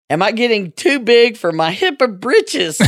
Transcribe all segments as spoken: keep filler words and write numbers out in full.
Am I getting too big for my HIPAA britches?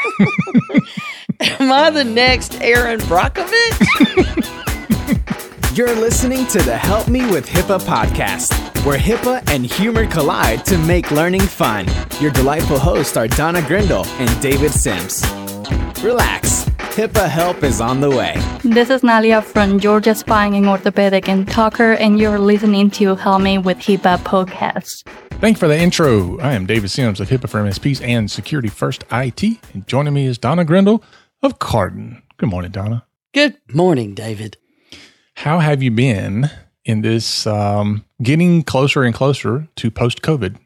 Am I the next Aaron Brockovich? You're listening to the Help Me with HIPAA podcast, where HIPAA and humor collide to make learning fun. Your delightful hosts are Donna Grindle and David Sims. Relax, HIPAA help is on the way. This is Nalia from Georgia Spine and Orthopedic in Tucker, and you're listening to Help Me with HIPAA podcast. Thank you for the intro. I am David Sims of HIPAA for M S Ps and Security First I T, and joining me is Donna Grindle of Carden. Good morning, Donna. Good morning, David. How have you been in this um, getting closer and closer to post-COVID?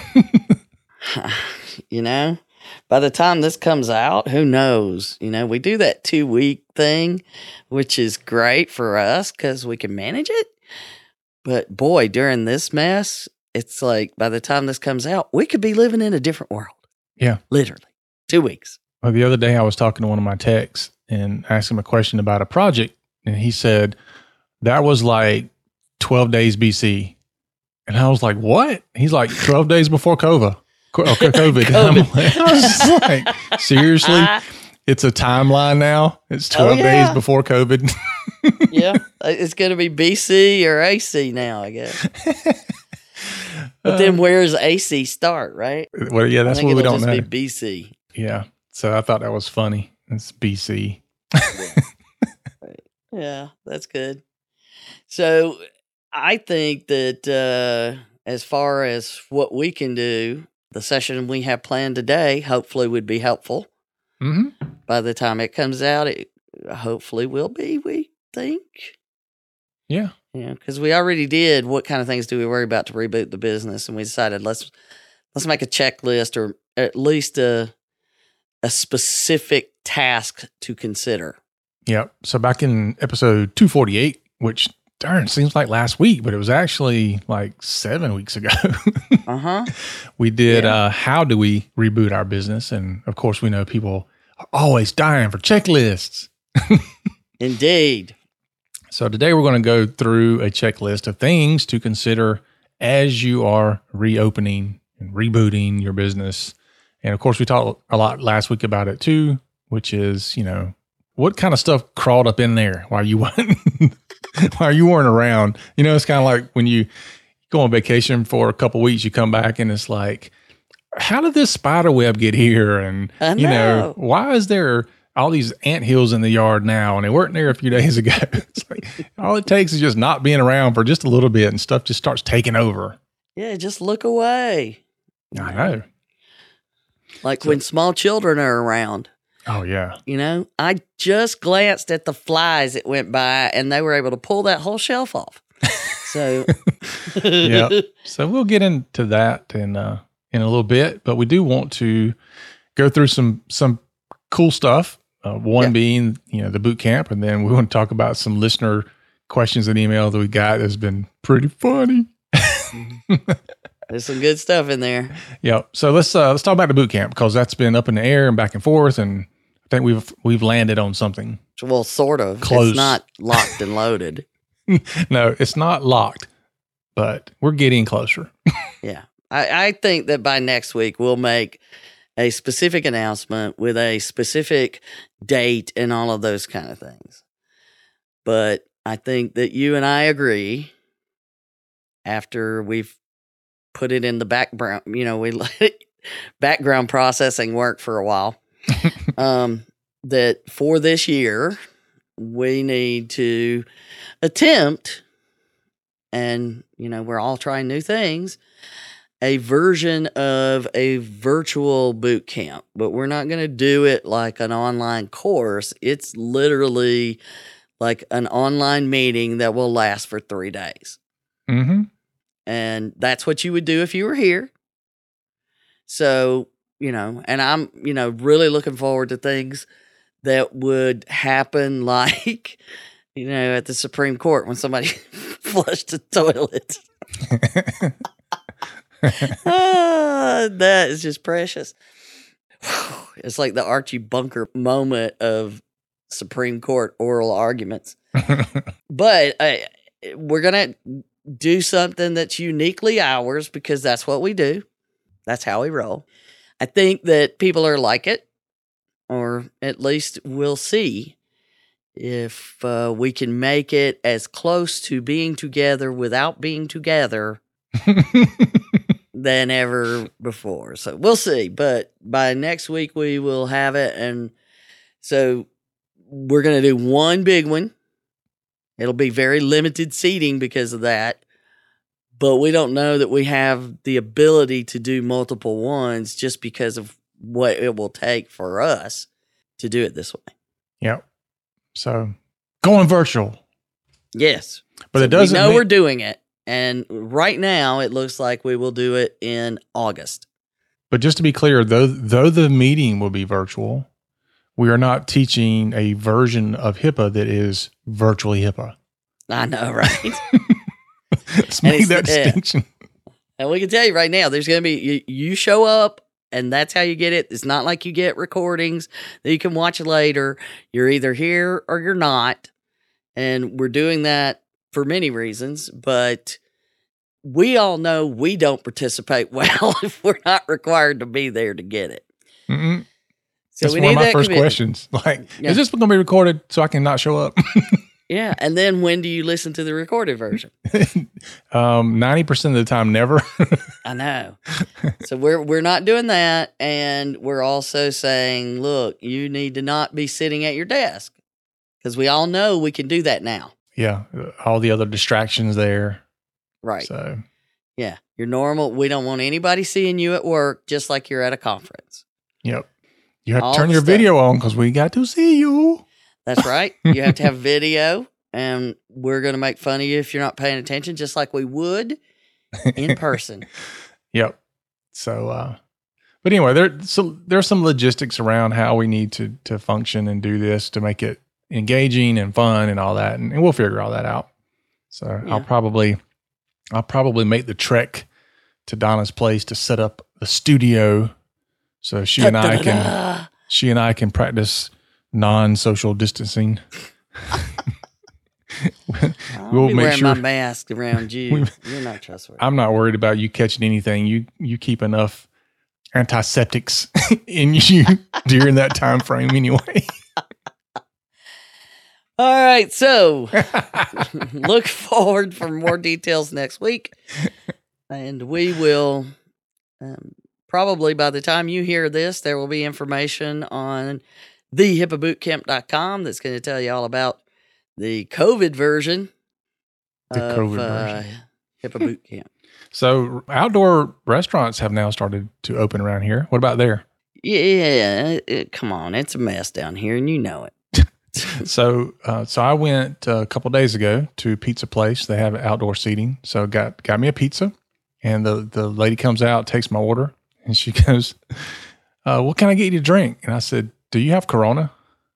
You know, by the time this comes out, who knows? You know, we do that two-week thing, which is great for us because we can manage it. But boy, during this mess, it's like by the time this comes out, we could be living in a different world. Yeah. Literally. Two weeks. Well, the other day I was talking to one of my techs and asked him a question about a project, and he said that was like twelve days B C. And I was like, what? He's like, twelve days before COVID. Okay, COVID. COVID. Like, I was just like, seriously? It's a timeline now? It's twelve oh, yeah. days before COVID? Yeah. It's going to be B C or A C now, I guess. But then where does A C start, right? Well, yeah, that's what we don't just know. Be B C. Yeah. So I thought that was funny. It's B C. Yeah, that's good. So I think that uh, as far as what we can do, the session we have planned today hopefully would be helpful. Mm-hmm. By the time it comes out, it hopefully will be, we think. Yeah. Yeah, because we already did what kind of things do we worry about to reboot the business, and we decided let's let's make a checklist or at least a a specific task to consider. Yeah. So back in episode two forty-eight, which darn seems like last week, but it was actually like seven weeks ago. uh-huh. We did Yeah. uh, how do we reboot our business? And of course, we know people are always dying for checklists. Indeed. So today we're going to go through a checklist of things to consider as you are reopening and rebooting your business. And of course, we talked a lot last week about it too, which is, you know, what kind of stuff crawled up in there while you weren't, while you weren't around. You know, it's kind of like when you go on vacation for a couple of weeks, you come back and it's like, how did this spider web get here? And, I know. you know, why is there all these anthills in the yard now and they weren't there a few days ago? It's like, all it takes is just not being around for just a little bit and stuff just starts taking over. Yeah, just look away. I know. Like So- when small children are around. Oh, yeah. You know, I just glanced at the flies that went by and they were able to pull that whole shelf off. So, Yeah. So we'll get into that in uh, in a little bit, but we do want to go through some some cool stuff. Uh, one Yeah. being, you know, the boot camp, and then we want to talk about some listener questions and email that we got that's been pretty funny. There's some good stuff in there. Yeah. So let's uh, let's talk about the boot camp because that's been up in the air and back and forth, and I think we've we've landed on something. Well, sort of. Close. It's not locked and loaded. No, it's not locked, but we're getting closer. Yeah. I, I think that by next week, we'll make a specific announcement with a specific date and all of those kind of things. But I think that you and I agree after we've put it in the background, you know, we let it, background processing work for a while, um, that for this year, we need to attempt, and, you know, we're all trying new things, a version of a virtual boot camp, but we're not going to do it like an online course. It's literally like an online meeting that will last for three days. Mm-hmm. And that's what you would do if you were here. So, you know, and I'm, you know, really looking forward to things that would happen like, you know, at the Supreme Court when somebody flushed the toilet. Ah, that is just precious. It's like the Archie Bunker moment of Supreme Court oral arguments. But uh, we're going to do something that's uniquely ours because that's what we do. That's how we roll. I think that people are like it, or at least we'll see if uh, we can make it as close to being together without being together than ever before. So we'll see. But by next week, we will have it. And so we're going to do one big one. It'll be very limited seating because of that. But we don't know that we have the ability to do multiple ones just because of what it will take for us to do it this way. Yep. So going virtual. Yes. But so it doesn't we know mean- we're doing it. And right now it looks like we will do it in August. But just to be clear, though, though the meeting will be virtual, we are not teaching a version of HIPAA that is virtually HIPAA. I know, right? Let's make it's- that yeah. distinction. And we can tell you right now, there's going to be, you, you show up and that's how you get it. It's not like you get recordings that you can watch later. You're either here or you're not. And we're doing that for many reasons, but we all know we don't participate well if we're not required to be there to get it. Mm-mm. So That's we one need of my that first commitment. questions. Like, Yeah. is this going to be recorded so I can not show up? Yeah. And then when do you listen to the recorded version? um, ninety percent of the time, never. I know. So we're we're not doing that, and we're also saying, look, you need to not be sitting at your desk because we all know we can do that now. Yeah. All the other distractions there. Right. So, Yeah. You're normal. We don't want anybody seeing you at work just like you're at a conference. yep. You have All to turn the your stuff. video on because we got to see you. That's right. You have to have video, and we're going to make fun of you if you're not paying attention, just like we would in person. Yep. So, uh, but anyway, there so there's some logistics around how we need to to function and do this to make it engaging and fun and all that, and, and we'll figure all that out. So Yeah. I'll probably I'll probably make the trek to Donna's place to set up the studio, so she and I can Da-da-da-da. she and I can practice non-social distancing. I'll We'll be make wearing sure- my mask around you. You're not trustworthy. I'm not worried about you catching anything. You you keep enough antiseptics in you during that time frame anyway. All right. So look forward for more details next week. And we will, um, probably by the time you hear this, there will be information on the hipaa boot camp dot com that's going to tell you all about the COVID version The of COVID uh, version. HIPAA Boot Camp. So outdoor restaurants have now started to open around here. What about there? Yeah, it, come on. It's a mess down here, and you know it. So uh, so I went uh, a couple days ago to Pizza Place. They have outdoor seating. So got got me a pizza, and the, the lady comes out, takes my order, and she goes, uh, what can I get you to drink? And I said, do you have Corona?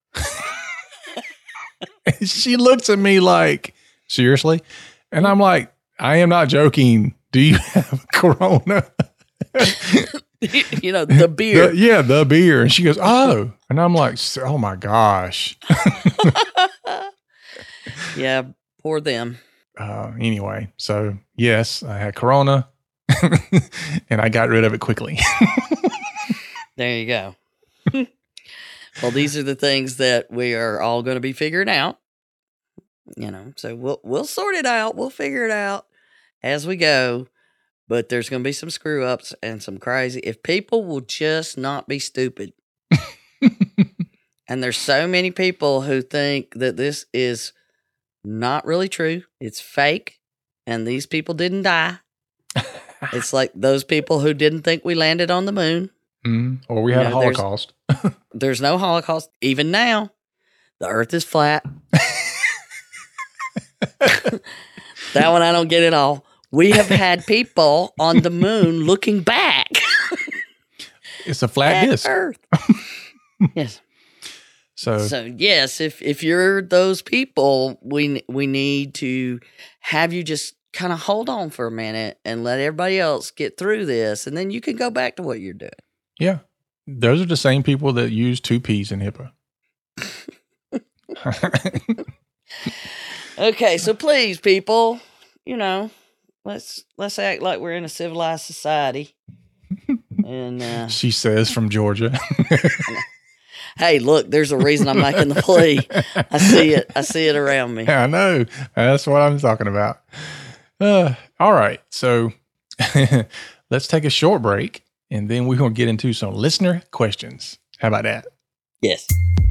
And she looks at me like, seriously? And I'm like, I am not joking. Do you have Corona? You know, the beer. The- yeah, the beer. And she goes, oh. And I'm like, oh my gosh. Yeah, poor them. Uh, anyway, so yes, I had Corona and I got rid of it quickly. There you go. Well, these are the things that we are all going to be figuring out. You know, so we'll we'll sort it out. We'll figure it out as we go. But there's going to be some screw ups and some crazy. If people will just not be stupid, and there's so many people who think that this is not really true. It's fake, and these people didn't die. It's like those people who didn't think we landed on the moon. Mm, or we had Yeah, a there's- Holocaust. There's no Holocaust. Even now, the earth is flat. That one I don't get at all. We have had people on the moon looking back It's a flat at disc. Earth. Yes. So, So yes, if if you're those people, we we need to have you just kind of hold on for a minute and let everybody else get through this, and then you can go back to what you're doing. yeah, those are the same people that use two P's in HIPAA. Okay, so please, people, you know, let's let's act like we're in a civilized society And uh, She says from Georgia. hey, look, there's a reason I'm making the plea. I see it. I see it around me. I know. That's what I'm talking about. Uh, all right. So let's take a short break, and then we're going to get into some listener questions. How about that? Yes.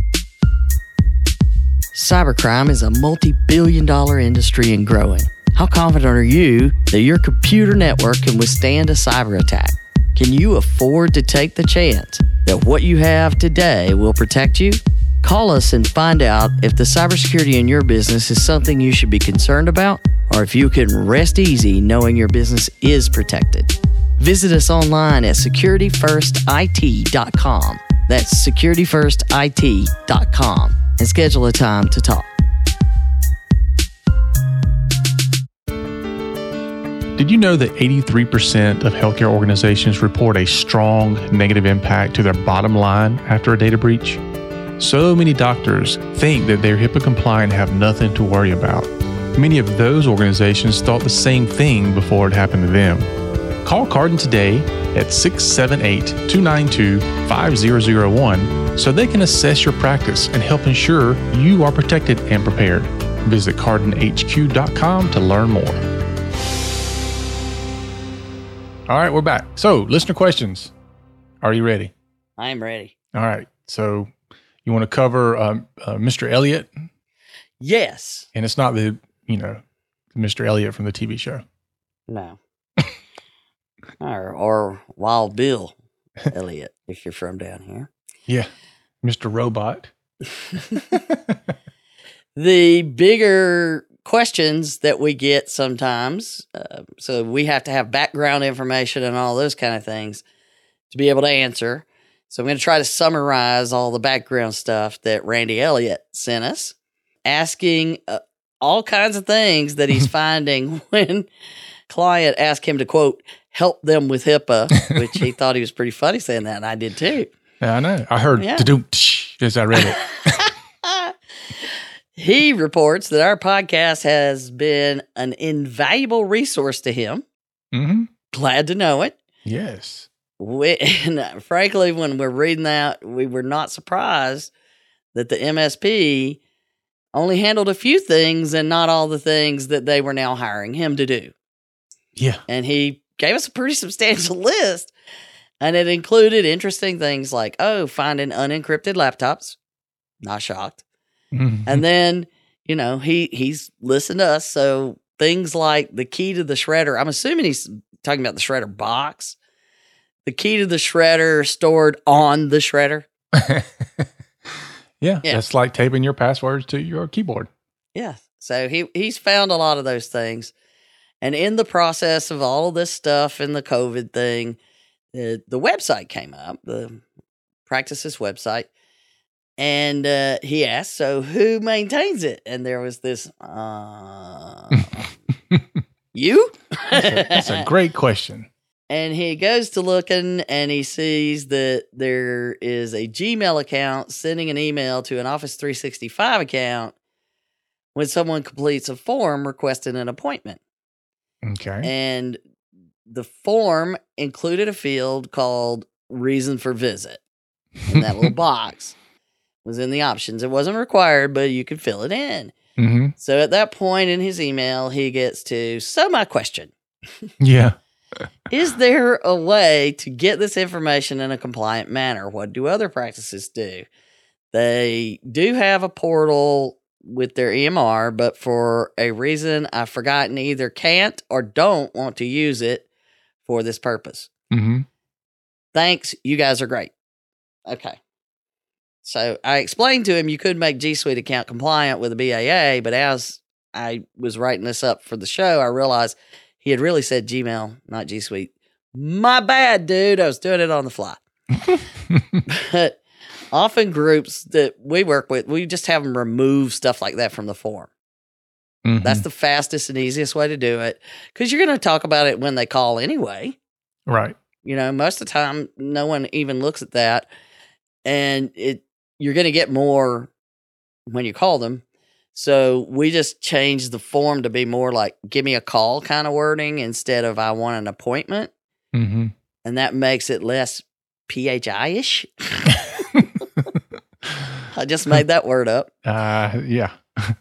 Cybercrime is a multi-billion dollar industry and growing. How confident are you that your computer network can withstand a cyber attack? Can you afford to take the chance that what you have today will protect you? Call us and find out if the cybersecurity in your business is something you should be concerned about, or if you can rest easy knowing your business is protected. Visit us online at security first I T dot com. That's security first I T dot com and schedule a time to talk. Did you know that eighty-three percent of healthcare organizations report a strong negative impact to their bottom line after a data breach? So many doctors think that they're HIPAA compliant and have nothing to worry about. Many of those organizations thought the same thing before it happened to them. Call Cardin today at six seven eight, two nine two, five zero zero one so they can assess your practice and help ensure you are protected and prepared. Visit cardin H Q dot com to learn more. All right, we're back. So, listener questions. Are you ready? I am ready. All right. So, you want to cover um, uh, Mister Elliott? Yes. And it's not the, you know, Mister Elliott from the T V show. No. or, or Wild Bill Elliott, if you're from down here. Yeah. Mister Robot. The bigger questions that we get sometimes, uh, so we have to have background information and all those kind of things to be able to answer. So I'm going to try to summarize all the background stuff that Randy Elliott sent us, asking uh, all kinds of things that he's finding when client asked him to, quote, help them with HIPAA, which he thought he was pretty funny saying that, and I did too. Yeah, I know. I heard Yeah. to-do as I read it. He reports that our podcast has been an invaluable resource to him. Mm-hmm. Glad to know it. Yes. We, and frankly, when we're reading that, we were not surprised that the M S P only handled a few things and not all the things that they were now hiring him to do. Yeah. And he gave us a pretty substantial list, and it included interesting things like, oh, finding unencrypted laptops. Not shocked. Mm-hmm. And then, you know, he he's listened to us. So things like the key to the shredder, I'm assuming he's talking about the shredder box. The key to the shredder stored on the shredder. yeah, Yeah. That's like taping your passwords to your keyboard. Yeah. So he he's found a lot of those things. And in the process of all of this stuff and the COVID thing, the, the website came up, the practices website. And uh, he asked, so who maintains it? And there was this, uh, you? That's a, that's a great question. And he goes to looking and he sees that there is a Gmail account sending an email to an Office three sixty-five account when someone completes a form requesting an appointment. Okay. And the form included a field called reason for visit. And that little box was in the options. It wasn't required, but you could fill it in. Mm-hmm. So at that point in his email, he gets to, so my question, Yeah. is there a way to get this information in a compliant manner? What do other practices do? They do have a portal with their E M R, but for a reason I've forgotten, either can't or don't want to use it for this purpose. Mm-hmm. Thanks. You guys are great. Okay. So I explained to him you could make G Suite account compliant with a B A A, but as I was writing this up for the show, I realized he had really said Gmail, not G Suite. My bad, dude. I was doing it on the fly. But often groups that we work with, we just have them remove stuff like that from the form. Mm-hmm. That's the fastest and easiest way to do it, because you're going to talk about it when they call anyway. Right. You know, most of the time, no one even looks at that. And it you're going to get more when you call them. So we just changed the form to be more like, give me a call kind of wording instead of I want an appointment. Mm-hmm. and that makes it less P H I-ish. I just made that word up. Uh, yeah.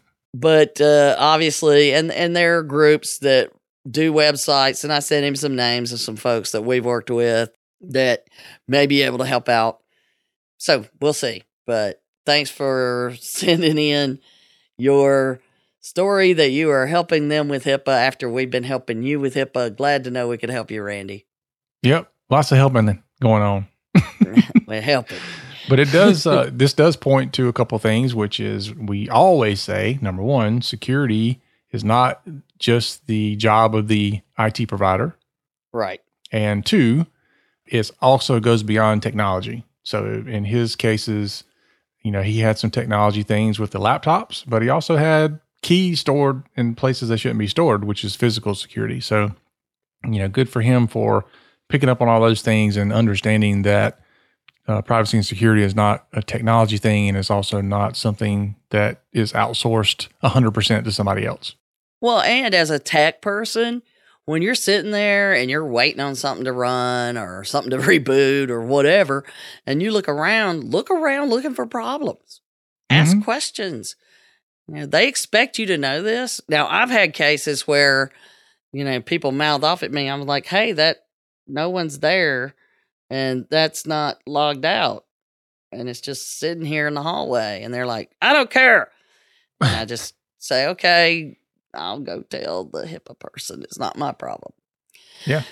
But uh, obviously, and, and there are groups that do websites, and I sent him some names of some folks that we've worked with that may be able to help out. So we'll see. But thanks for sending in your story that you are helping them with HIPAA after we've been helping you with HIPAA. Glad to know we could help you, Randy. Yep. Lots of helping going on. We're helping. But it does, uh, this does point to a couple things, which is we always say, number one, security is not just the job of the I T provider. Right. And two, it also goes beyond technology. So in his cases, you know, he had some technology things with the laptops, but he also had keys stored in places they shouldn't be stored, which is physical security. So, you know, good for him for picking up on all those things and understanding that Uh, privacy and security is not a technology thing, and it's also not something that is outsourced one hundred percent to somebody else. Well, and as a tech person, when you're sitting there and you're waiting on something to run or something to reboot or whatever, and you look around, look around looking for problems. Ask Mhm. questions. You know, they expect you to know this. Now, I've had cases where, you know, people mouth off at me. I'm like, hey, that no one's there. And that's not logged out. And it's just sitting here in the hallway. And they're like, I don't care. And I just say, okay, I'll go tell the HIPAA person. It's not my problem. Yeah.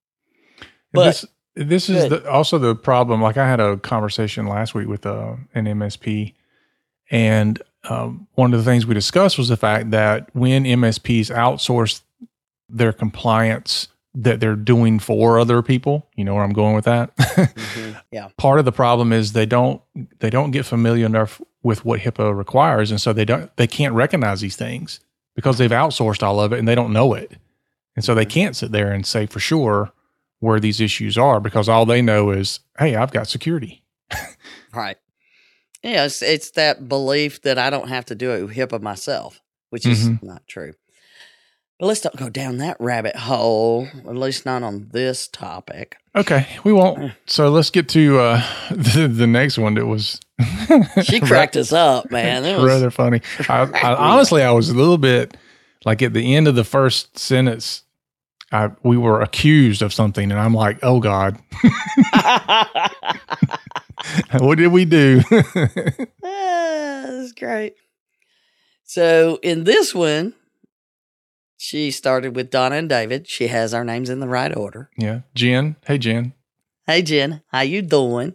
But this, this is the, also the problem. Like I had a conversation last week with uh, an M S P. And um, one of the things we discussed was the fact that when M S Ps outsource their compliance that they're doing for other people, you know where I'm going with that? mm-hmm. Yeah. Part of the problem is they don't they don't get familiar enough with what HIPAA requires, and so they don't they can't recognize these things because they've outsourced all of it and they don't know it. And so they can't sit there and say for sure where these issues are because all they know is, hey, I've got security. Right. Yeah, it's, it's that belief that I don't have to do it with HIPAA myself, which is Mhm. not true. But let's don't go down that rabbit hole, at least not on this topic. Okay, we won't. So let's get to uh, the, the next one that was She cracked us up, man. It was, rather funny. I, I, honestly, I was a little bit like at the end of the first sentence, I, we were accused of something, and I'm like, oh God, what did we do? ah, that's great. So in this one, she started with Donna and David. She has our names in the right order. Yeah, Jen. Hey, Jen. Hey, Jen. How you doing?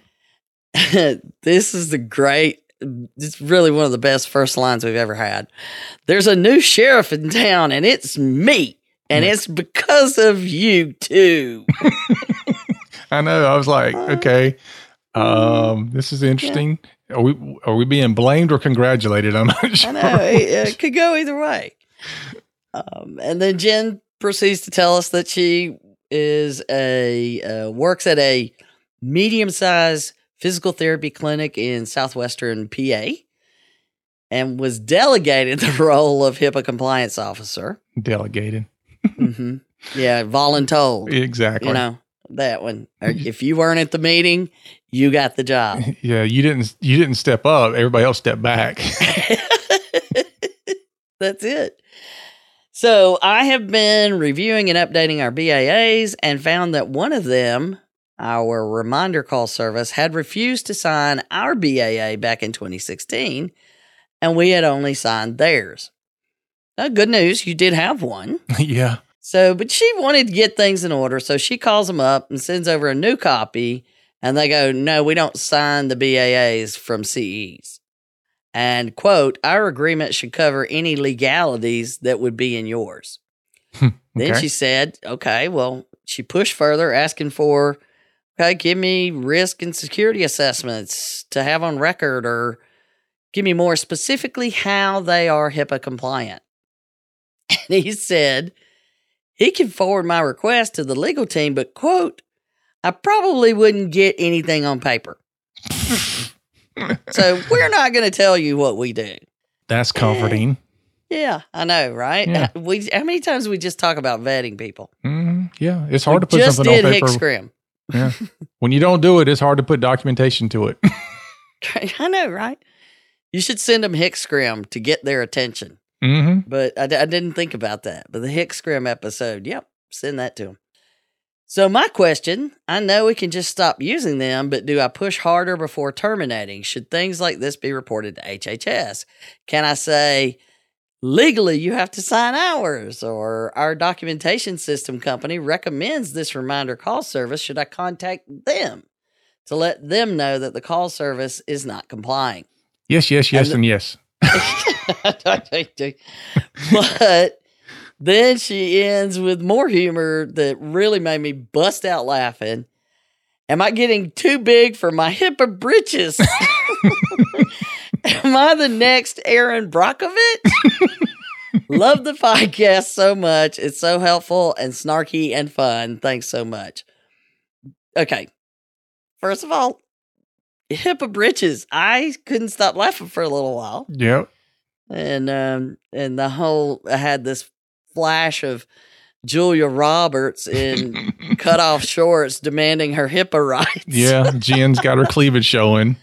This is the great, it's really one of the best first lines we've ever had. There's a new sheriff in town, and it's me. And Yeah. it's because of you, too. I know. I was like, okay, um, this is interesting. Are we are we being blamed or congratulated? I'm not sure. I know. It, it could go either way. Um, and then Jen proceeds to tell us that she is a uh, works at a medium-sized physical therapy clinic in southwestern P A and was delegated the role of HIPAA compliance officer. Delegated. Mm-hmm. Yeah, voluntold. Exactly. You know, that one. Or if you weren't at the meeting, you got the job. Yeah, you didn't you didn't step up. Everybody else stepped back. That's it. So I have been reviewing and updating our B A As and found that one of them, our reminder call service, had refused to sign our B A A back in twenty sixteen, and we had only signed theirs. Now, good news, you did have one. Yeah. So, but she wanted to get things in order, so she calls them up and sends over a new copy, and they go, no, we don't sign the B A As from C Es. And, quote, our agreement should cover any legalities that would be in yours. Okay. Then she said, okay, well, she pushed further, asking for, okay, give me risk and security assessments to have on record, or give me more specifically how they are HIPAA compliant. And he said he can forward my request to the legal team, but, quote, I probably wouldn't get anything on paper. So we're not going to tell you what we do. That's comforting. Yeah, I know, right? Yeah. We how many times we just talk about vetting people? Mm-hmm. Yeah, it's hard we to put just something did on paper. HICSCRIM. Yeah. When you don't do it, it's hard to put documentation to it. I know, right? You should send them HICSCRIM to get their attention. Mm-hmm. But I, I didn't think about that. But the HICSCRIM episode, yep, send that to them. So my question, I know we can just stop using them, but do I push harder before terminating? Should things like this be reported to H H S? Can I say, legally, you have to sign ours, or our documentation system company recommends this reminder call service? Should I contact them to let them know that the call service is not complying? Yes, yes, yes, and, and yes. But then she ends with more humor that really made me bust out laughing. Am I getting too big for my HIPAA britches? Am I the next Aaron Brockovich? Love the podcast so much. It's so helpful and snarky and fun. Thanks so much. Okay. First of all, HIPAA britches. I couldn't stop laughing for a little while. Yep. And um and the whole I had this flash of Julia Roberts in cut off shorts demanding her HIPAA rights. Yeah, Jen's got her cleavage showing.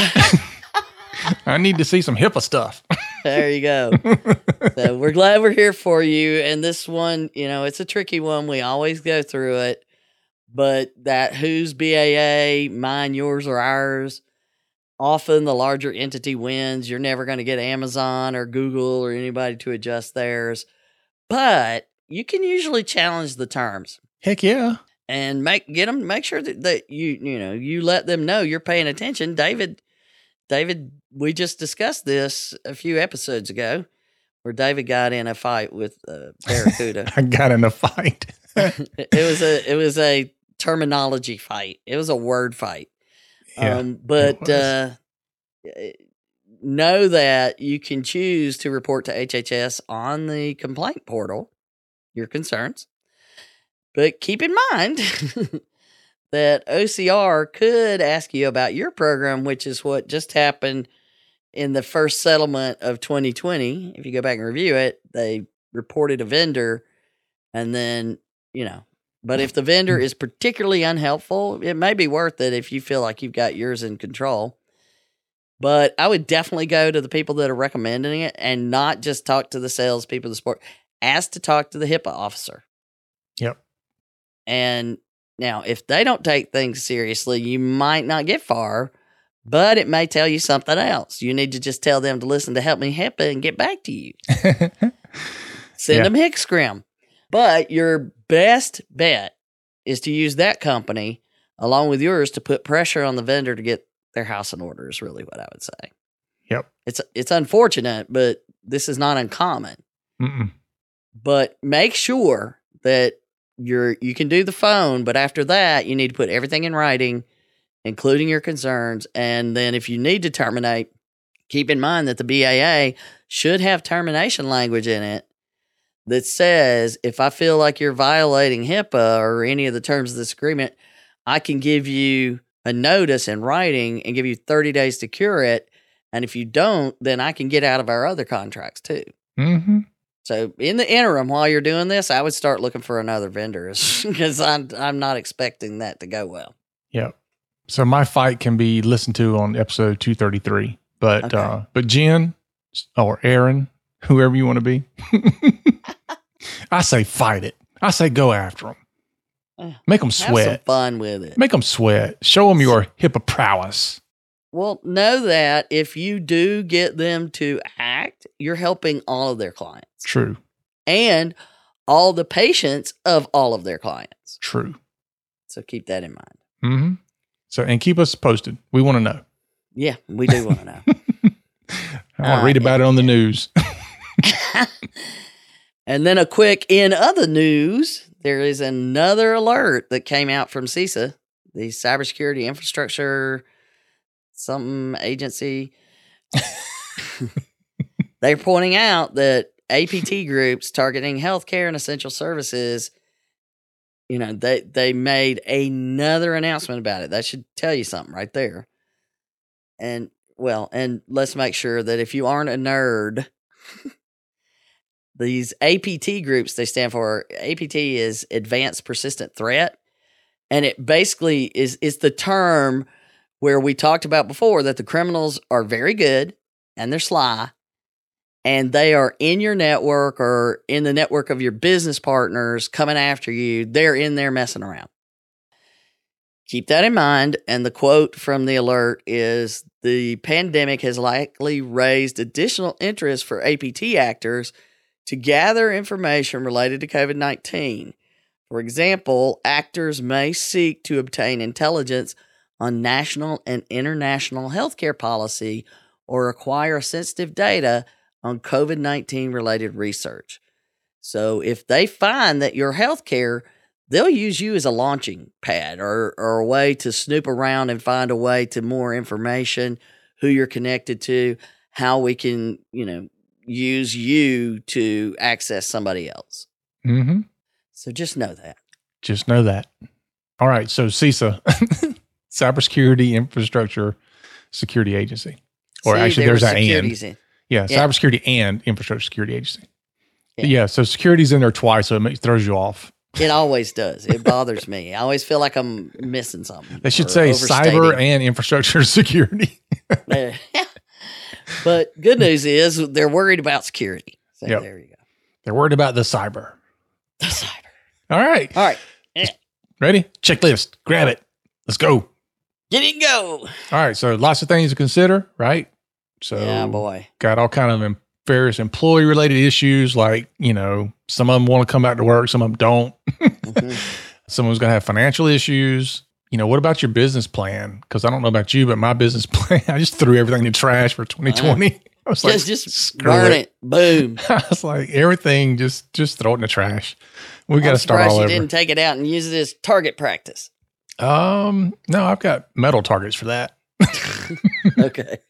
I need to see some HIPAA stuff. There you go. So we're glad we're here for you. And this one, you know, it's a tricky one. We always go through it. But that whose B A A, mine, yours, or ours, often the larger entity wins. You're never going to get Amazon or Google or anybody to adjust theirs. But you can usually challenge the terms. Heck yeah. And make get them make sure that, that you you know you let them know you're paying attention. David David, we just discussed this a few episodes ago, where David got in a fight with uh, Barracuda. I got in a fight. it was a it was a terminology fight. It was a word fight. Yeah, um, but uh, know that you can choose to report to H H S on the complaint portal your concerns. But keep in mind that O C R could ask you about your program, which is what just happened in the first settlement of twenty twenty. If you go back and review it, they reported a vendor, and then, you know, but if the vendor is particularly unhelpful, it may be worth it if you feel like you've got yours in control. But I would definitely go to the people that are recommending it and not just talk to the salespeople, the support. Ask to talk to the HIPAA officer. Yep. And now, if they don't take things seriously, you might not get far, but it may tell you something else. You need to just tell them to listen to Help Me HIPAA and get back to you. Send Yeah. them HICSCRIM. But your best bet is to use that company along with yours to put pressure on the vendor to get their house in order is really what I would say. Yep. It's it's unfortunate, but this is not uncommon. Mm-mm. But make sure that you're you can do the phone, but after that, you need to put everything in writing, including your concerns. And then if you need to terminate, keep in mind that the B A A should have termination language in it that says, if I feel like you're violating HIPAA or any of the terms of this agreement, I can give you a notice in writing and give you thirty days to cure it. And if you don't, then I can get out of our other contracts too. Mm-hmm. So in the interim, while you're doing this, I would start looking for another vendor because I'm, I'm not expecting that to go well. Yep. So my fight can be listened to on episode two thirty-three. But Okay. uh, but Jen or Aaron, whoever you want to be, I say fight it. I say go after them. Yeah. Make them Have some sweat. fun with it. Make them sweat. Show them your HIPAA prowess. Well, know that if you do get them to act, you're helping all of their clients True. and all the patients of all of their clients. True. So keep that in mind. Mm-hmm. So, and keep us posted. We want to know. Yeah, we do want to know. I want Uh, to read about it on the news. And then a quick in other news, there is another alert that came out from CISA, the Cybersecurity Infrastructure something agency. They're pointing out that A P T groups targeting healthcare and essential services, you know, they, they made another announcement about it. That should tell you something right there. And well, and let's make sure that if you aren't a nerd, these A P T groups, they stand for, A P T is Advanced Persistent Threat. And it basically is, is the term where we talked about before that the criminals are very good and they're sly and they are in your network or in the network of your business partners coming after you. They're in there messing around. Keep that in mind. And the quote from the alert is, the pandemic has likely raised additional interest for A P T actors to gather information related to COVID nineteen. For example, actors may seek to obtain intelligence on national and international healthcare policy or acquire sensitive data on COVID nineteen related research. So if they find that your healthcare, they'll use you as a launching pad or, or a way to snoop around and find a way to more information, who you're connected to, how we can, you know, use you to access somebody else. Mm-hmm. So just know that. Just know that. All right. So CISA, Cybersecurity Infrastructure Security Agency. Or See, actually, there there's were an and. securities in. Yeah, Yeah. Cybersecurity and Infrastructure Security Agency. Yeah. Yeah. So security's in there twice, so it makes, throws you off. It always does. It bothers me. I always feel like I'm missing something. They should or say cyber overstating. and infrastructure security. But good news is they're worried about security. So Yep. there you go. They're worried about the cyber. The cyber. All right. All right. Eh, Ready? Checklist. Grab it. Let's go. Get it and go. All right. So lots of things to consider, right? So Yeah, boy. got all kind of em- various employee related issues, like, you know, some of them want to come back to work, some of them don't. Mhm. Someone's going to have financial issues. You know, what about your business plan? Because I don't know about you, but my business plan, I just threw everything in the trash for twenty twenty. I was like, Just, just screw burn it. Boom. I was like, everything, just just throw it in the trash. We got I'm to start surprised all you over. didn't take it out and use it as target practice. Um, no, I've got metal targets for that. Okay.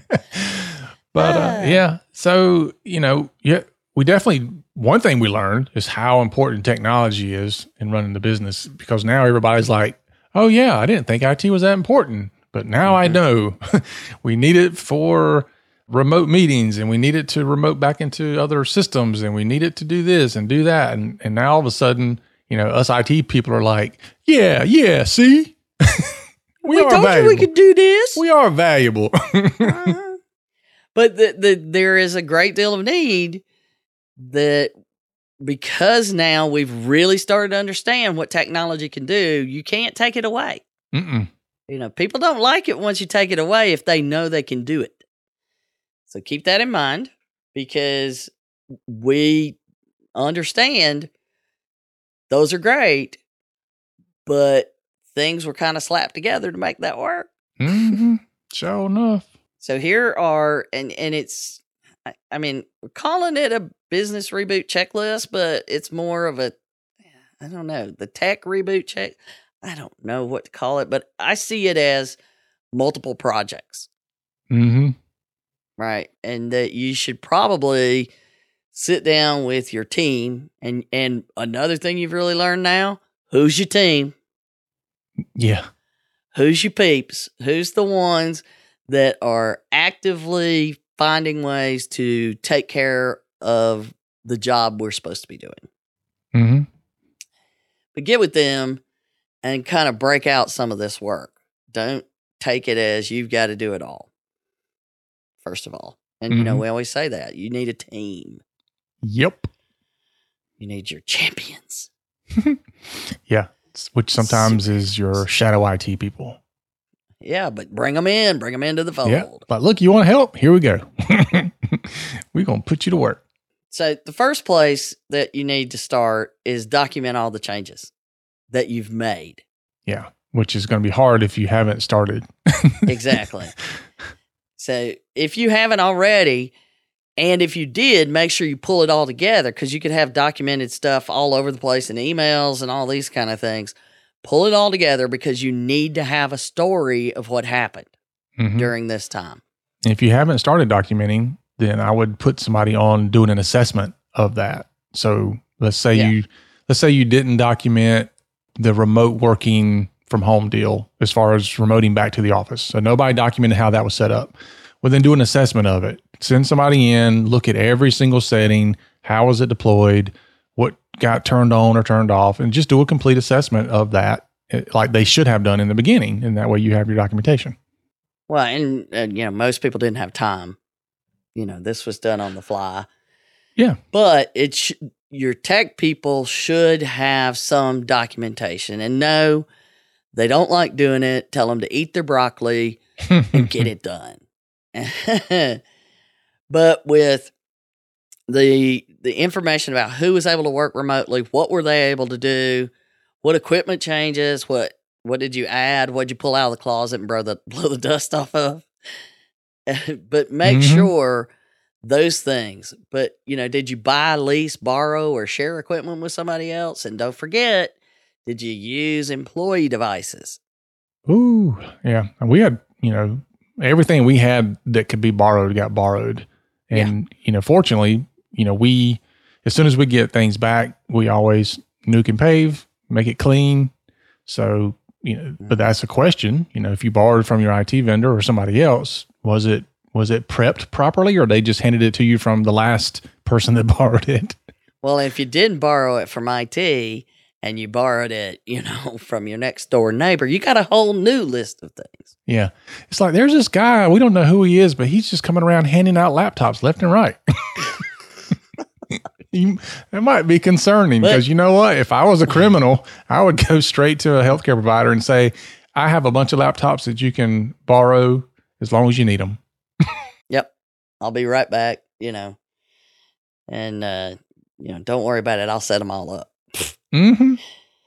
But Ah. uh, yeah, so you know, yeah, we definitely, one thing we learned is how important technology is in running the business, because now everybody's like, oh yeah, I didn't think I T was that important, but now I know. We need it for remote meetings, and we need it to remote back into other systems, and we need it to do this and do that, and and now all of a sudden, you know, us I T people are like, yeah, yeah, see, we, We are told valuable. you we could do this. We are valuable. Uh-huh. But the, the, there is a great deal of need that, because now we've really started to understand what technology can do, you can't take it away. Mm-mm. You know, people don't like it once you take it away if they know they can do it. So keep that in mind, because we understand those are great, but things were kind of slapped together to make that work. Mm-hmm. Sure enough. So here are, and and it's, I, I mean, we're calling it a business reboot checklist, but it's more of a, I don't know, the tech reboot check. I don't know what to call it, but I see it as multiple projects, Mm-hmm. right? And that you should probably sit down with your team. And, and another thing you've really learned now, who's your team? Yeah. Who's your peeps? Who's the ones that are actively finding ways to take care of the job we're supposed to be doing? Mm-hmm. But get with them and kind of break out some of this work. Don't take it as you've got to do it all, first of all. And, you know, Mhm. we always say that. You need a team. Yep. You need your champions. Yeah. Which sometimes is your shadow I T people. Yeah, but bring them in. Bring them into the fold. Yeah. Like, look, you want to help? Here we go. We're going to put you to work. So the first place that you need to start is document all the changes that you've made. Yeah. Which is going to be hard if you haven't started. Exactly. So if you haven't already, and if you did, make sure you pull it all together, because you could have documented stuff all over the place in emails and all these kind of things. Pull it all together, because you need to have a story of what happened Mhm. during this time. If you haven't started documenting, then I would put somebody on doing an assessment of that. So let's say Yeah. you let's say you didn't document the remote working from home deal as far as remoting back to the office. So nobody documented how that was set up. Well, then do an assessment of it. Send somebody in, look at every single setting. How was it deployed? What got turned on or turned off? And just do a complete assessment of that, like they should have done in the beginning. And that way you have your documentation. Well, and, and you know, most people didn't have time. You know, this was done on the fly. Yeah. But it sh- your tech people should have some documentation. And no, they don't like doing it. Tell them to eat their broccoli and get it done. But with the the information about who was able to work remotely, what were they able to do, what equipment changes, what what did you add, what did you pull out of the closet and blow the blow the dust off of? But make Mm-hmm. sure those things. But you know, did you buy, lease, borrow, or share equipment with somebody else? And don't forget, did you use employee devices? Ooh, yeah. And we had, you know, everything we had that could be borrowed got borrowed. And, yeah. you know, fortunately, you know, we, as soon as we get things back, we always nuke and pave, make it clean. So, you know, but that's a question, you know, if you borrowed from your I T vendor or somebody else, was it, was it prepped properly, or they just handed it to you from the last person that borrowed it? Well, if you didn't borrow it from I T and you borrowed it, you know, from your next door neighbor, you got a whole new list of things. Yeah. It's like, there's this guy, we don't know who he is, but he's just coming around handing out laptops left and right. you, it might be concerning because you know what? If I was a criminal, I would go straight to a healthcare provider and say, I have a bunch of laptops that you can borrow as long as you need them. Yep. I'll be right back, you know, and, uh, you know, don't worry about it. I'll set them all up. Mm-hmm.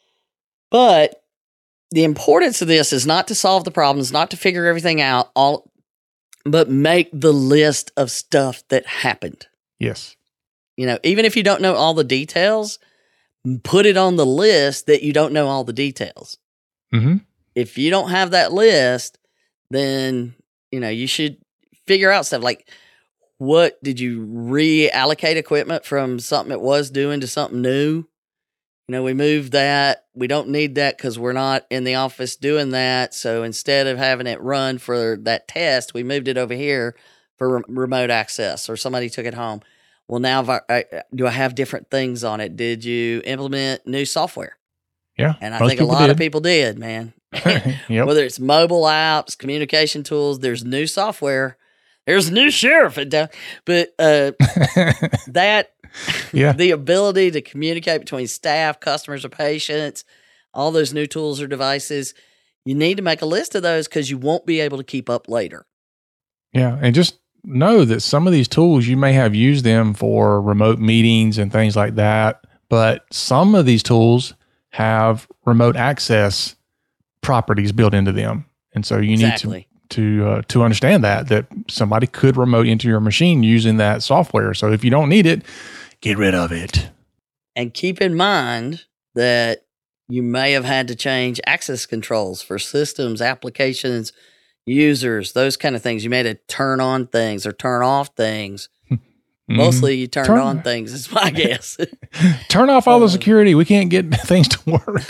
But the importance of this is not to solve the problems, not to figure everything out, all, but make the list of stuff that happened. Yes. You know, even if you don't know all the details, put it on the list that you don't know all the details. Mm-hmm. If you don't have that list, then, you know, you should figure out stuff like, what did you reallocate equipment from something it was doing to something new? You know, we moved that. We don't need that because we're not in the office doing that. So instead of having it run for that test, we moved it over here for re- remote access, or somebody took it home. Well, now I, I, do I have different things on it? Did you implement new software? Yeah. And I think a lot did. of people did, man. Yep. Whether it's mobile apps, communication tools, there's new software. There's a new sheriff in town. But uh, that, yeah. the ability to communicate between staff, customers, or patients, all those new tools or devices, you need to make a list of those because you won't be able to keep up later. Yeah. And just know that some of these tools, you may have used them for remote meetings and things like that, but some of these tools have remote access properties built into them. And so you Exactly. need to to uh, to understand that, that somebody could remote into your machine using that software. So if you don't need it, get rid of it. And keep in mind that you may have had to change access controls for systems, applications, users, those kind of things. You may have to turn on things or turn off things. Mm-hmm. Mostly you turned turn, on things, is my guess. Turn off all the security. We can't get things to work.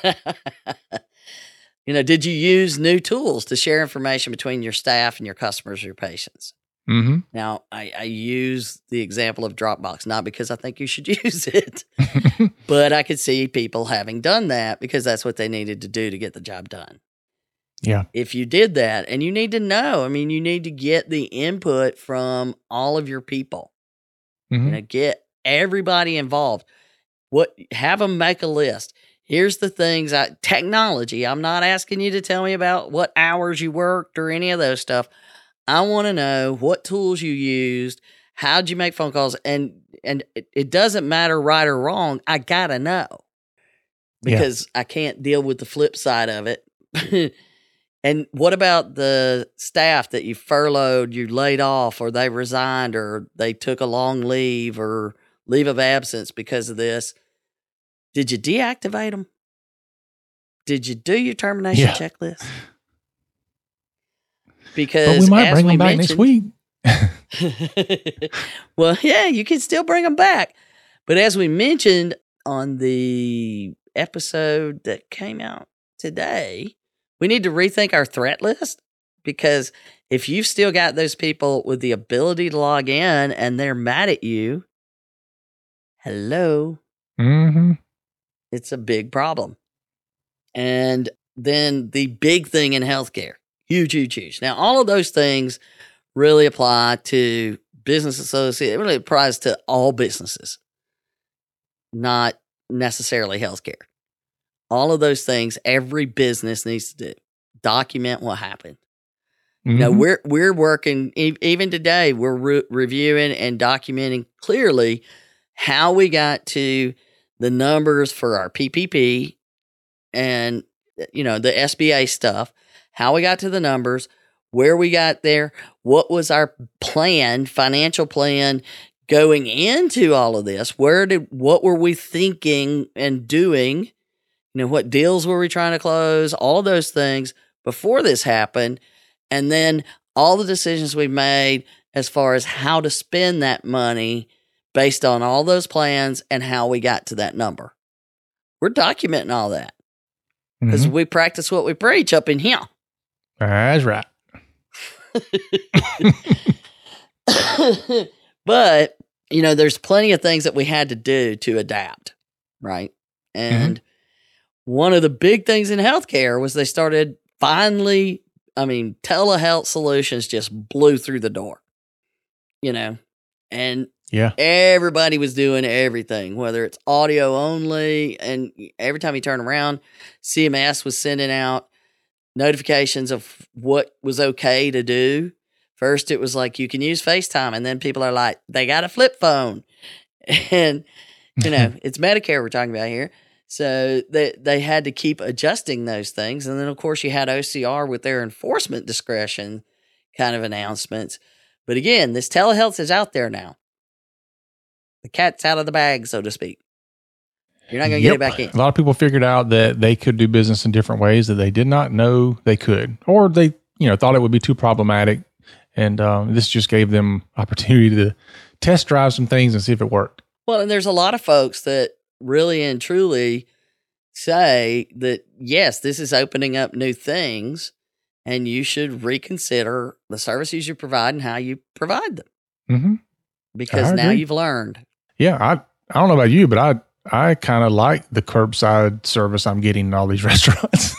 You know, did you use new tools to share information between your staff and your customers or your patients? Mm-hmm. Now, I, I use the example of Dropbox, not because I think you should use it, but I could see people having done that because that's what they needed to do to get the job done. Yeah. If you did that, and you need to know, I mean, you need to get the input from all of your people. Mm-hmm. You know, get everybody involved. What have them make a list. Here's the things, I, technology. I'm not asking you to tell me about what hours you worked or any of those stuff. I want to know what tools you used. How'd you make phone calls? And and it, it doesn't matter right or wrong. I got to know because yeah. I can't deal with the flip side of it. And what about the staff that you furloughed, you laid off, or they resigned, or they took a long leave or leave of absence because of this? Did you deactivate them? Did you do your termination yeah. checklist? Because but we might bring we them back next week. Well, yeah, you can still bring them back. But as we mentioned on the episode that came out today, we need to rethink our threat list, because if you've still got those people with the ability to log in and they're mad at you, Hello. Mm-hmm. It's a big problem. And then the big thing in healthcare, huge, huge, huge. Now, all of those things really apply to business associates. It really applies to all businesses, not necessarily healthcare. All of those things, every business needs to do. Document what happened. Mm-hmm. You know, we're we're working e- even today. We're re- reviewing and documenting clearly how we got to the numbers for our P P P and you know the S B A stuff. How we got to the numbers, where we got there, what was our plan, financial plan going into all of this? Where did what were we thinking and doing? You know, what deals were we trying to close? All those things before this happened. And then all the decisions we made as far as how to spend that money based on all those plans and how we got to that number. We're documenting all that because Mm-hmm. we practice what we preach up in here. That's right. But, you know, there's plenty of things that we had to do to adapt, right? And mm-hmm. one of the big things in healthcare was they started finally, I mean, telehealth solutions just blew through the door, you know, and yeah, everybody was doing everything, whether it's audio only. And every time you turn around, C M S was sending out notifications of what was okay to do. First, it was like, you can use FaceTime. And then people are like, they got a flip phone. And, you know, it's Medicare we're talking about here. So they, they had to keep adjusting those things. And then, of course, you had O C R with their enforcement discretion kind of announcements. But again, this telehealth is out there now. The cat's out of the bag, so to speak. You're not going to yep. get it back in. A lot of people figured out that they could do business in different ways that they did not know they could, or they, you know, thought it would be too problematic. And um, this just gave them opportunity to test drive some things and see if it worked. Well, and there's a lot of folks that really and truly say that, yes, this is opening up new things and you should reconsider the services you provide and how you provide them. Mm-hmm. Because now you've learned. Yeah, I I don't know about you, but I I kind of like the curbside service I'm getting in all these restaurants.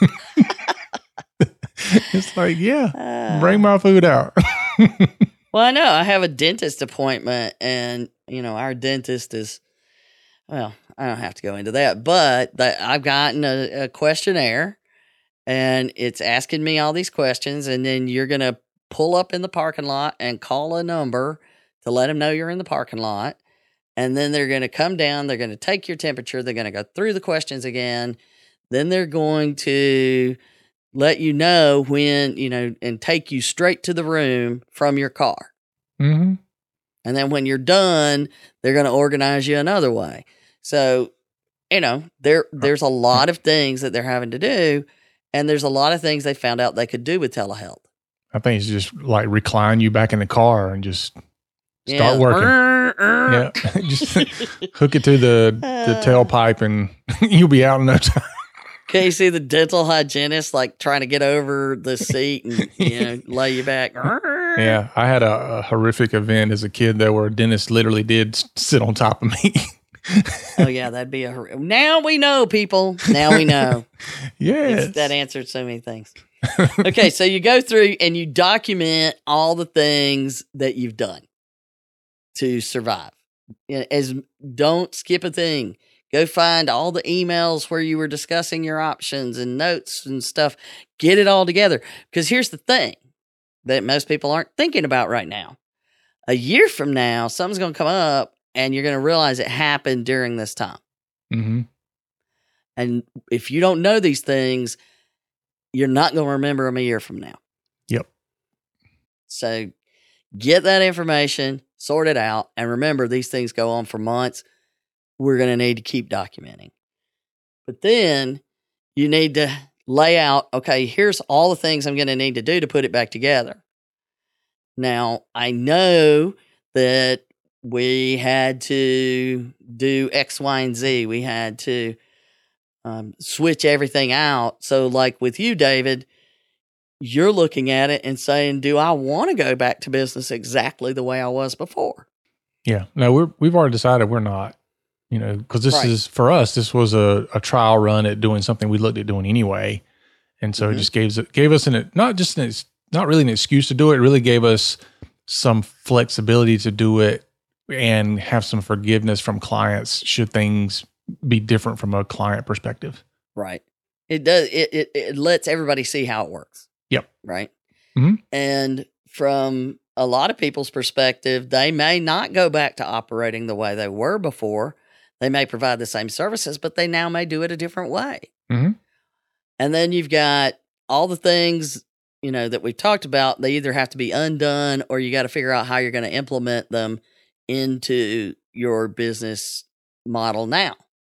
It's like, yeah, uh, bring my food out. Well, I know I have a dentist appointment, and you know our dentist is, well, I don't have to go into that, but the, I've gotten a, a questionnaire, and it's asking me all these questions, and then you're gonna pull up in the parking lot and call a number to let them know you're in the parking lot. And then they're going to come down. They're going to take your temperature. They're going to go through the questions again. Then they're going to let you know when, you know, and take you straight to the room from your car. Mm-hmm. And then when you're done, they're going to organize you another way. So, you know, there there's a lot of things that they're having to do. And there's a lot of things they found out they could do with telehealth. I think it's just like recline you back in the car and just start yeah. working. Uh, uh. Yeah, just hook it to the, the tailpipe and you'll be out in no time. Can you see the dental hygienist like trying to get over the seat and you know lay you back? Yeah, I had a, a horrific event as a kid though where a dentist literally did sit on top of me. Oh yeah, that'd be a hor- now we know, people. Now we know. Yes, it's, that answered so many things. Okay, so you go through and you document all the things that you've done to survive. As don't skip a thing. Go find all the emails where you were discussing your options and notes and stuff. Get it all together. Because here's the thing that most people aren't thinking about right now. A year from now, something's going to come up and you're going to realize it happened during this time. Mm-hmm. And if you don't know these things, you're not going to remember them a year from now. Yep. So get that information, sort it out, and remember these things go on for months. We're going to need to keep documenting. But then you need to lay out, okay, here's all the things I'm going to need to do to put it back together. Now, I know that we had to do X, Y, and Z. We had to um, switch everything out. So like with you, David, you're looking at it and saying, do I want to go back to business exactly the way I was before? Yeah. No, we're, we've already decided we're not. You know, because this Right. is, for us, this was a, a trial run at doing something we looked at doing anyway. And so Mhm. it just gave, gave us an, not just an, not really an excuse to do it. It really gave us some flexibility to do it and have some forgiveness from clients should things be different from a client perspective. Right. It does. It, it, it lets everybody see how it works. Yep. Right. Mhm. And from a lot of people's perspective, they may not go back to operating the way they were before. They may provide the same services, but they now may do it a different way. Mhm. And then you've got all the things, you know, that we've talked about. They either have to be undone or you got to figure out how you're going to implement them into your business model now.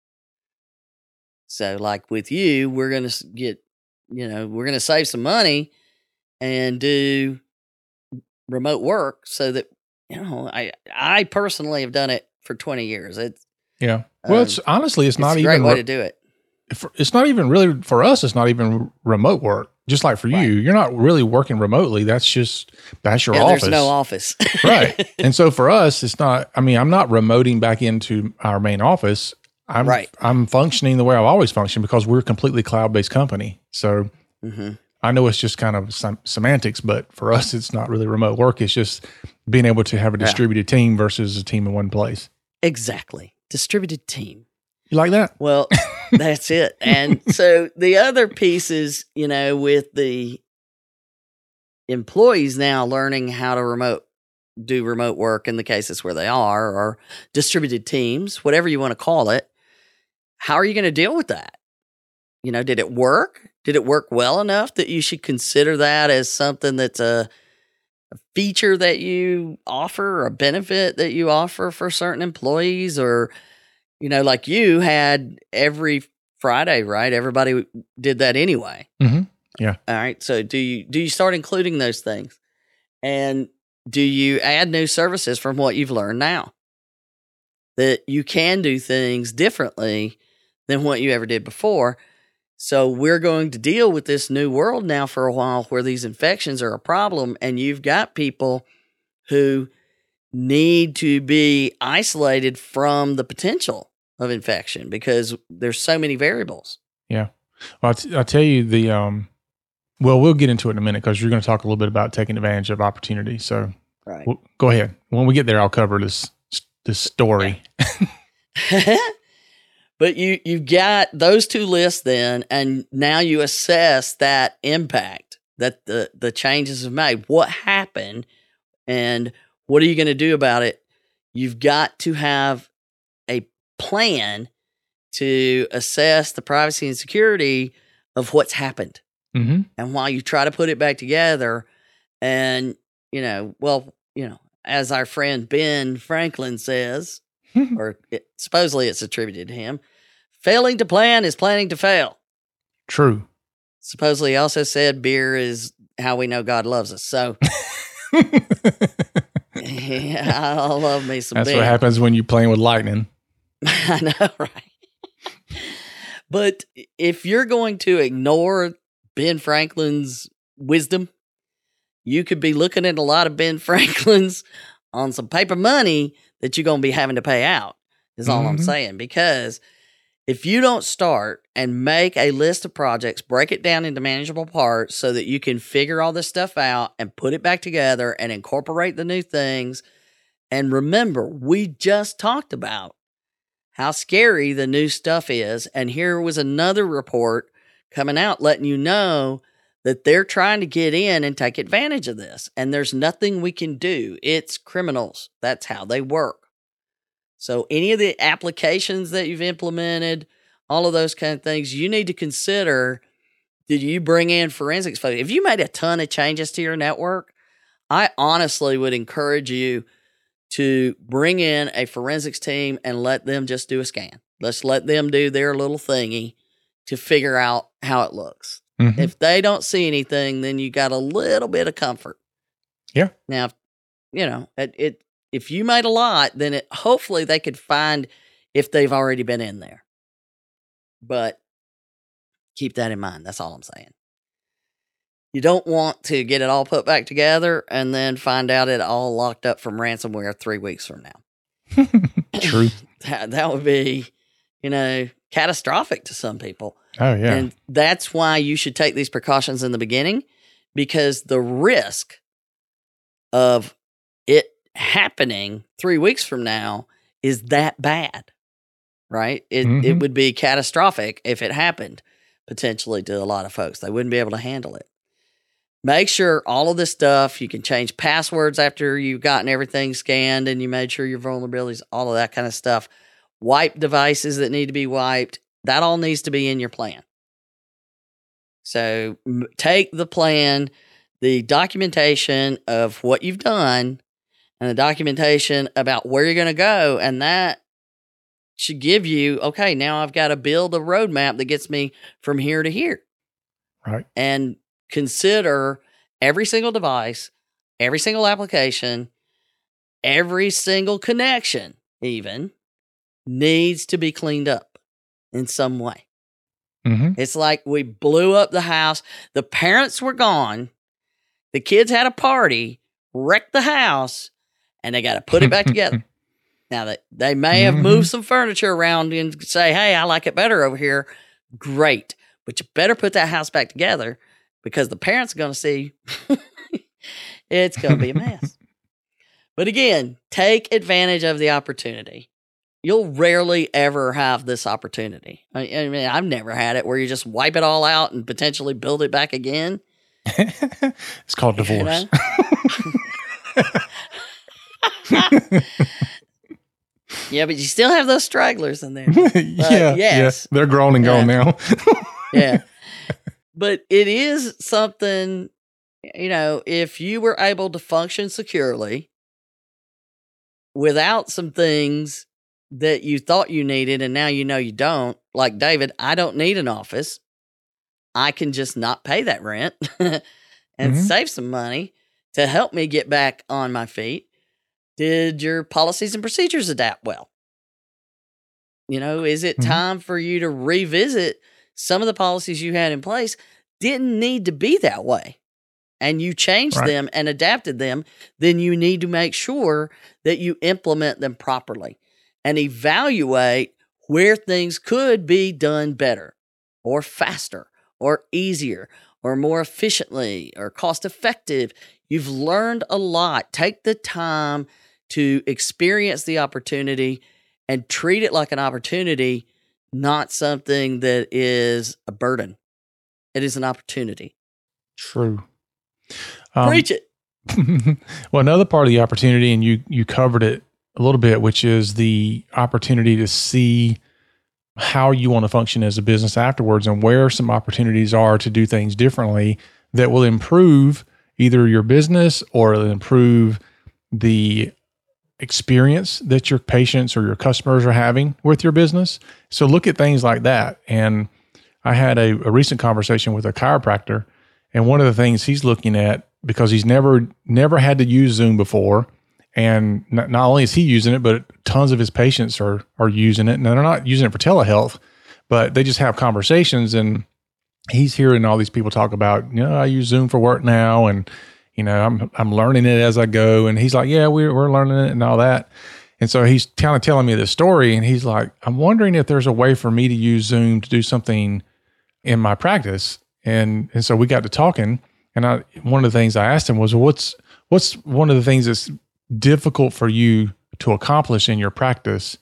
So like with you, we're going to get, you know, we're going to save some money and do remote work so that, you know, I, I personally have done it for twenty years. It's, Yeah. Well, Um, it's honestly, it's, it's not a great even, way re- to do it. for- it's not even really for us. It's not even remote work. Just like for Right. you, you're not really working remotely. That's just, that's your Yeah, office. there's no office. Right. And so for us, it's not, I mean, I'm not remoting back into our main office. I'm, Right. I'm functioning the way I've always functioned because we're a completely cloud-based company. So hmm I know it's just kind of sem- semantics, but for us, it's not really remote work. It's just being able to have a Yeah. distributed team versus a team in one place. Exactly. Distributed team. You like that? Well, that's it. And so the other piece is, you know, with the employees now learning how to remote do remote work in the cases where they are, or distributed teams, whatever you want to call it. How are you going to deal with that? You know, did it work? Did it work well enough that you should consider that as something that's a, a feature that you offer, or a benefit that you offer for certain employees? Or, you know, like you had every Friday, right? Everybody did that anyway. Mm-hmm. Yeah. All right. So do you do you start including those things? And do you add new services from what you've learned now? That you can do things differently than what you ever did before. So we're going to deal with this new world now for a while where these infections are a problem, and you've got people who need to be isolated from the potential of infection because there's so many variables. Yeah. Well, I'll, t- I'll tell you the, um, well, we'll get into it in a minute because you're going to talk a little bit about taking advantage of opportunity. So Right. we'll, go ahead. When we get there, I'll cover this, this story. But you, you've got those two lists then, and now you assess that impact that the, the changes have made. What happened and what are you going to do about it? You've got to have a plan to assess the privacy and security of what's happened. Mm-hmm. And while you try to put it back together, and, you know, well, you know, as our friend Ben Franklin says, or it, supposedly it's attributed to him, failing to plan is planning to fail. True. Supposedly he also said beer is how we know God loves us. So yeah, I love me some That's beer. what happens when you're playing with lightning. I know, right? But if you're going to ignore Ben Franklin's wisdom, you could be looking at a lot of Ben Franklin's on some paper money that you're going to be having to pay out, is all I'm Mhm. saying. Because if you don't start and make a list of projects, break it down into manageable parts so that you can figure all this stuff out and put it back together and incorporate the new things. And remember, we just talked about how scary the new stuff is. And here was another report coming out letting you know that they're trying to get in and take advantage of this. And there's nothing we can do. It's criminals. That's how they work. So any of the applications that you've implemented, all of those kind of things, you need to consider, did you bring in forensics folks? If you made a ton of changes to your network, I honestly would encourage you to bring in a forensics team and let them just do a scan. Let's let them do their little thingy to figure out how it looks. Mhm. If they don't see anything, then you got a little bit of comfort. Yeah. Now, you know, it, it if you made a lot, then it hopefully they could find if they've already been in there. But keep that in mind. That's all I'm saying. You don't want to get it all put back together and then find out it all locked up from ransomware three weeks from now. True. that, that would be, you know, catastrophic to some people. Oh, yeah. And that's why you should take these precautions in the beginning, because the risk of it happening three weeks from now is that bad, right? It Mhm. it would be catastrophic if it happened, potentially, to a lot of folks. They wouldn't be able to handle it. Make sure all of this stuff, you can change passwords after you've gotten everything scanned and you made sure your vulnerabilities, all of that kind of stuff. Wipe devices that need to be wiped. That all needs to be in your plan. So m- take the plan, the documentation of what you've done, and the documentation about where you're going to go, and that should give you, okay, now I've got to build a roadmap that gets me from here to here. Right. And consider every single device, every single application, every single connection even needs to be cleaned up in some way. Mm-hmm. It's like we blew up the house. The parents were gone. The kids had a party, wrecked the house, and they got to put it back together. Now, that they may have Mhm. moved some furniture around and say, hey, I like it better over here. Great. But you better put that house back together, because the parents are going to see it's going to be a mess. But again, take advantage of the opportunity. You'll rarely ever have this opportunity. I, I mean, I've never had it where you just wipe it all out and potentially build it back again. It's called divorce. You know? Yeah, but you still have those stragglers in there. yeah, yes. yeah. They're grown and gone Yeah. now. Yeah. But it is something, you know, if you were able to function securely without some things that you thought you needed and now you know you don't, like David, I don't need an office. I can just not pay that rent and Mhm. save some money to help me get back on my feet. Did your policies and procedures adapt well? You know, is it Mhm. time for you to revisit some of the policies you had in place? Didn't need to be that way, and you changed Right. them and adapted them. Then you need to make sure that you implement them properly and evaluate where things could be done better or faster or easier or more efficiently or cost effective. You've learned a lot. Take the time to experience the opportunity and treat it like an opportunity, not something that is a burden. It is an opportunity. True. Um, Preach it. well, another part of the opportunity, and you you covered it a little bit, which is the opportunity to see how you want to function as a business afterwards and where some opportunities are to do things differently that will improve either your business or it'll improve the experience that your patients or your customers are having with your business. So look at things like that. And I had a, a recent conversation with a chiropractor, and one of the things he's looking at, because he's never never had to use Zoom before, and not, not only is he using it, but tons of his patients are are using it. And they're not using it for telehealth, but they just have conversations. And he's hearing all these people talk about, you know, I use Zoom for work now, and you know, I'm I'm learning it as I go. And he's like, yeah, we're we're learning it and all that. And so he's kind of telling me this story, and he's like, I'm wondering if there's a way for me to use Zoom to do something in my practice. And and so we got to talking, and I one of the things I asked him was, what's what's one of the things that's difficult for you to accomplish in your practice?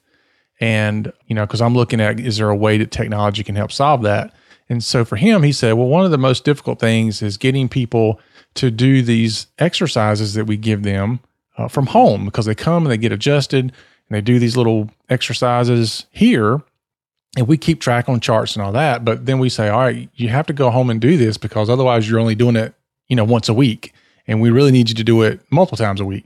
And, you know, because I'm looking at, is there a way that technology can help solve that? And so for him, he said, well, one of the most difficult things is getting people to do these exercises that we give them uh, from home, because they come and they get adjusted and they do these little exercises here. And we keep track on charts and all that. But then we say, all right, you have to go home and do this, because otherwise you're only doing it, you know, once a week. And we really need you to do it multiple times a week.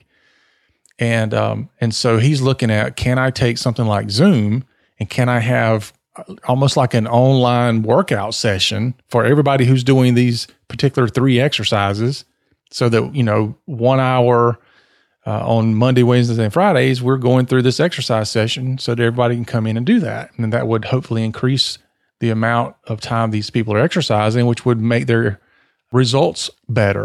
And, um, and so he's looking at, can I take something like Zoom and can I have almost like an online workout session for everybody who's doing these particular three exercises, so that, you know, one hour Uh, on Monday, Wednesdays, and Fridays, we're going through this exercise session so that everybody can come in and do that. And that would hopefully increase the amount of time these people are exercising, which would make their results better.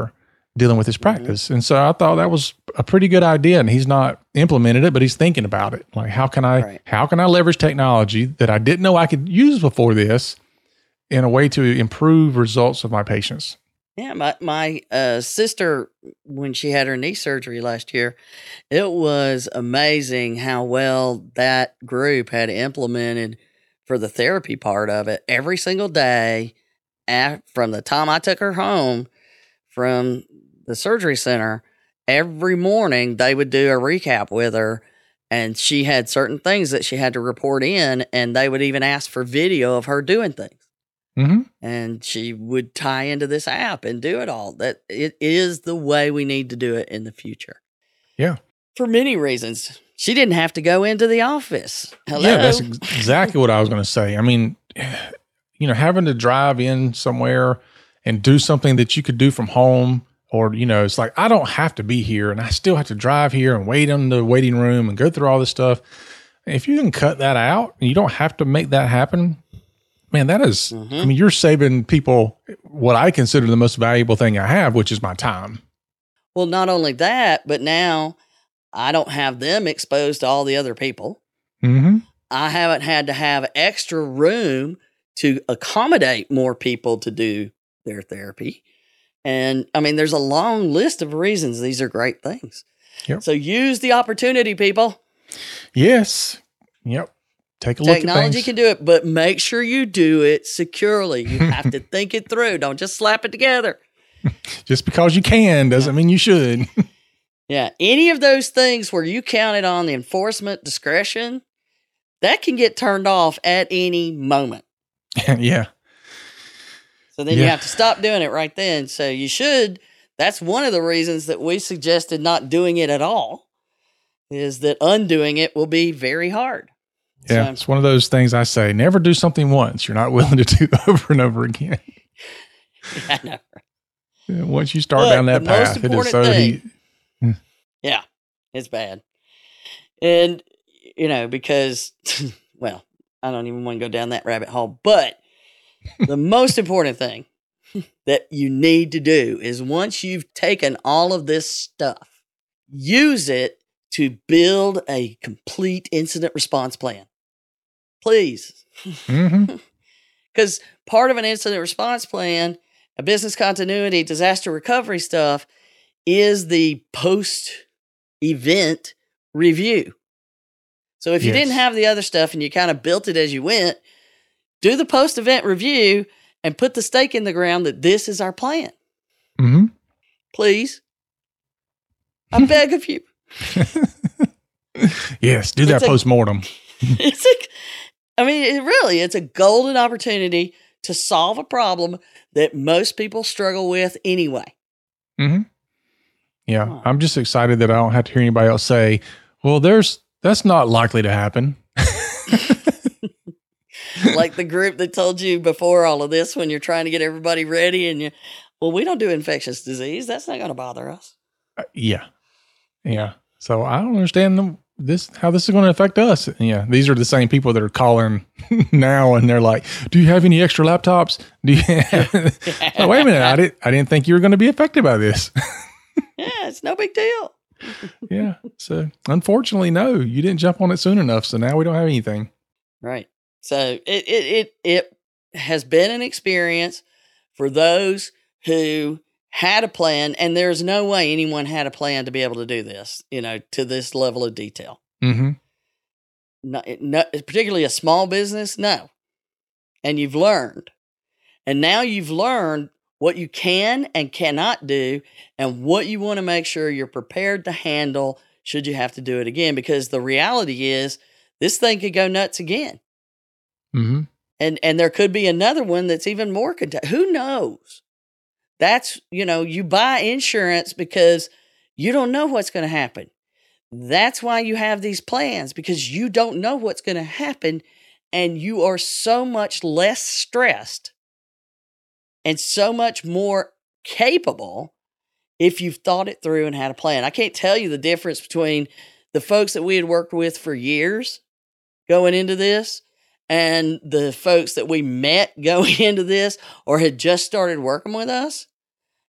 dealing with his practice. Mm-hmm. And so I thought that was a pretty good idea. And he's not implemented it, but he's thinking about it. Like, how can I, right. how can I leverage technology that I didn't know I could use before this in a way to improve results of my patients? Yeah, my my uh, sister, when she had her knee surgery last year, it was amazing how well that group had implemented for the therapy part of it every single day. At, from the time I took her home from the surgery center, every morning they would do a recap with her, and she had certain things that she had to report in, and they would even ask for video of her doing things. Mm-hmm. And she would tie into this app and do it all. That it is the way we need to do it in the future. Yeah. For many reasons. She didn't have to go into the office. Hello? Yeah, that's ex- exactly what I was going to say. I mean, you know, having to drive in somewhere and do something that you could do from home, or, you know, it's like, I don't have to be here and I still have to drive here and wait in the waiting room and go through all this stuff. If you can cut that out and you don't have to make that happen, man, that is, mm-hmm. I mean, you're saving people what I consider the most valuable thing I have, which is my time. Well, not only that, but now I don't have them exposed to all the other people. Mm-hmm. I haven't had to have extra room to accommodate more people to do their therapy. And I mean, there's a long list of reasons these are great things. Yep. So use the opportunity, people. Yes. Yep. Take a look at things. Technology can do it, but make sure you do it securely. You have to think it through. Don't just slap it together. Just because you can doesn't mean you should. Yeah. Any of those things where you counted on the enforcement discretion, that can get turned off at any moment. Yeah. So then yeah. you have to stop doing it right then. So you should. That's one of the reasons that we suggested not doing it at all, is that undoing it will be very hard. Yeah, so, it's one of those things I say, never do something once you're not willing to do over and over again. Yeah, I know. Once you start but down that path, it is so thing, he- Yeah, it's bad. And, you know, because, well, I don't even want to go down that rabbit hole, but the most important thing that you need to do is, once you've taken all of this stuff, use it to build a complete incident response plan. Please. Because mm-hmm. part of an incident response plan, a business continuity, disaster recovery stuff, is the post-event review. So if you yes. didn't have the other stuff and you kind of built it as you went, do the post-event review and put the stake in the ground that this is our plan. Mm-hmm. Please. I beg of you. Yes, do that post-mortem. It's a, I mean, it really, it's a golden opportunity to solve a problem that most people struggle with anyway. Mm-hmm. Yeah, oh. I'm just excited that I don't have to hear anybody else say, well, there's that's not likely to happen. Like the group that told you before all of this, when you're trying to get everybody ready and you, well, we don't do infectious disease. That's not going to bother us. Uh, yeah. Yeah. So I don't understand them, this, how this is going to affect us. Yeah. These are the same people that are calling now and they're like, do you have any extra laptops? Do you have, oh, wait a minute. I didn't, I didn't think you were going to be affected by this. Yeah. It's no big deal. Yeah. So unfortunately, no, you didn't jump on it soon enough. So now we don't have anything. Right. So it, it, it, it has been an experience for those who had a plan, and there's no way anyone had a plan to be able to do this, you know, to this level of detail. Mm-hmm. No, no, particularly a small business, no. And you've learned. And now you've learned what you can and cannot do and what you want to make sure you're prepared to handle should you have to do it again. Because the reality is this thing could go nuts again. Mm-hmm. And and there could be another one that's even more cont- who knows? That's, you know, you buy insurance because you don't know what's going to happen. That's why you have these plans, because you don't know what's going to happen, and you are so much less stressed and so much more capable if you've thought it through and had a plan. I can't tell you the difference between the folks that we had worked with for years going into this and the folks that we met going into this or had just started working with us.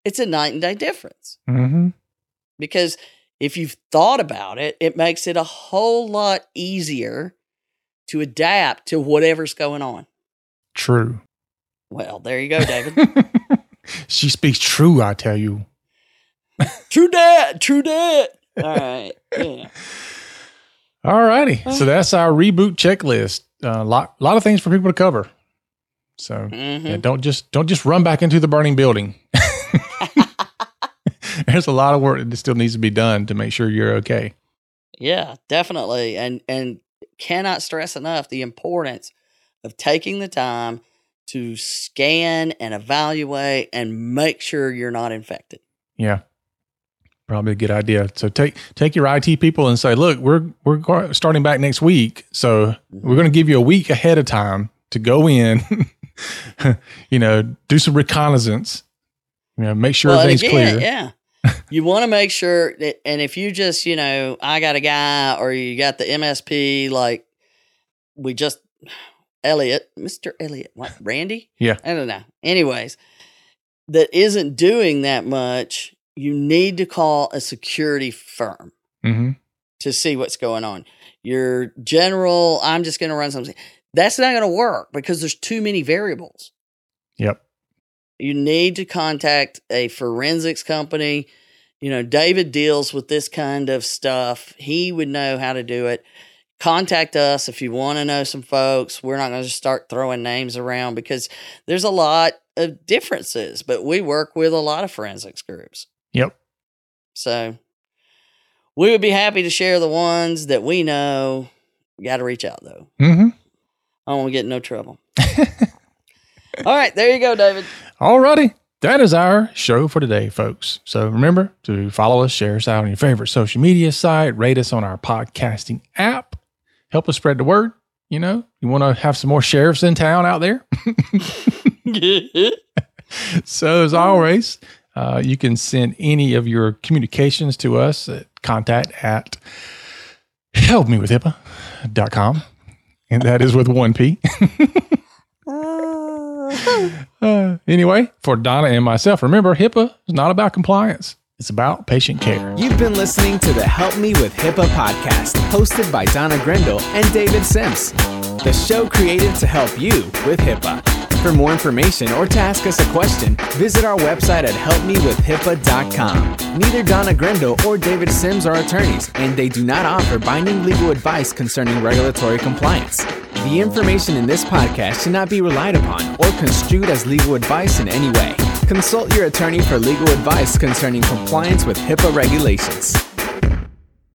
It's a night and day difference. Mm-hmm. Because if you've thought about it, it makes it a whole lot easier to adapt to whatever's going on. True. Well, there you go, David. She speaks true, I tell you. True dat, true dat. All right. Yeah. All righty. So that's our reboot checklist. A uh, lot, lot of things for people to cover. So Mm-hmm. yeah, don't just don't just run back into the burning building. There's a lot of work that still needs to be done to make sure you're okay. Yeah, definitely. And and cannot stress enough the importance of taking the time to scan and evaluate and make sure you're not infected. Yeah. Probably a good idea. So take take your I T people and say, look, we're we're go- starting back next week. So we're going to give you a week ahead of time to go in, you know, do some reconnaissance, you know, make sure Well, and everything's again, clear. yeah. You want to make sure that, and if you just, you know, I got a guy or you got the M S P, like we just, Elliot, Mister Elliot, what, Randy? Yeah. I don't know. Anyways, that isn't doing that much, you need to call a security firm Mm-hmm. to see what's going on. Your general, I'm just going to run something. That's not going to work because there's too many variables. Yep. You need to contact a forensics company. You know, David deals with this kind of stuff. He would know how to do it. Contact us if you want to know some folks. We're not going to just start throwing names around because there's a lot of differences, but we work with a lot of forensics groups. Yep. So we would be happy to share the ones that we know. You got to reach out, though. Mm-hmm. I don't want to get in no trouble. All right, there you go, David. All righty. That is our show for today, folks. So remember to follow us, share us out on your favorite social media site, rate us on our podcasting app, help us spread the word. You know, you want to have some more sheriffs in town out there. So as always, uh, you can send any of your communications to us at contact at help me with hippa dot com. And that is with one P. uh, anyway, for Donna and myself, remember, HIPAA is not about compliance. It's about patient care. You've been listening to the Help Me with HIPAA podcast, hosted by Donna Grindle and David Sims. The show created to help you with HIPAA. For more information or to ask us a question, visit our website at help me with hipaa dot com. Neither Donna Grindle or David Sims are attorneys, and they do not offer binding legal advice concerning regulatory compliance. The information in this podcast should not be relied upon or construed as legal advice in any way. Consult your attorney for legal advice concerning compliance with HIPAA regulations.